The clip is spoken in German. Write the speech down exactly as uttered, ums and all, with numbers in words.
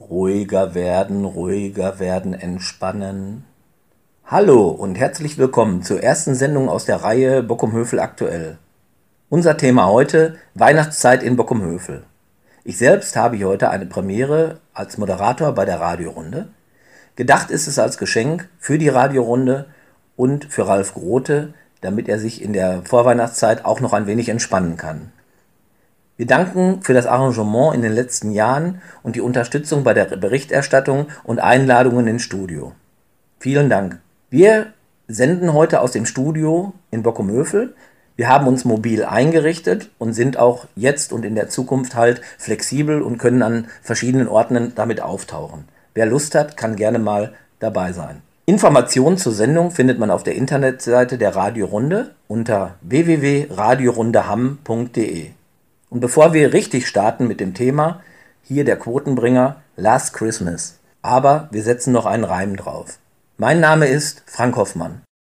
Ruhiger werden, ruhiger werden, entspannen. Hallo und herzlich willkommen zur ersten Sendung aus der Reihe Bockumhövel aktuell. Unser Thema heute: Weihnachtszeit in Bockumhövel. Ich selbst habe hier heute eine Premiere als Moderator bei der Radiorunde. Gedacht ist es als Geschenk für die Radiorunde und für Ralf Grote, damit er sich in der Vorweihnachtszeit auch noch ein wenig entspannen kann. Wir danken für das Arrangement in den letzten Jahren und die Unterstützung bei der Berichterstattung und Einladungen ins Studio. Vielen Dank. Wir senden heute aus dem Studio in Bockumhövel. Wir haben uns mobil eingerichtet und sind auch jetzt und in der Zukunft halt flexibel und können an verschiedenen Orten damit auftauchen. Wer Lust hat, kann gerne mal dabei sein. Informationen zur Sendung findet man auf der Internetseite der Radiorunde unter w w w punkt radiorundehamm punkt d e. Und bevor wir richtig starten mit dem Thema, hier der Quotenbringer Last Christmas. Aber wir setzen noch einen Reim drauf. Mein Name ist Frank Hoffmann.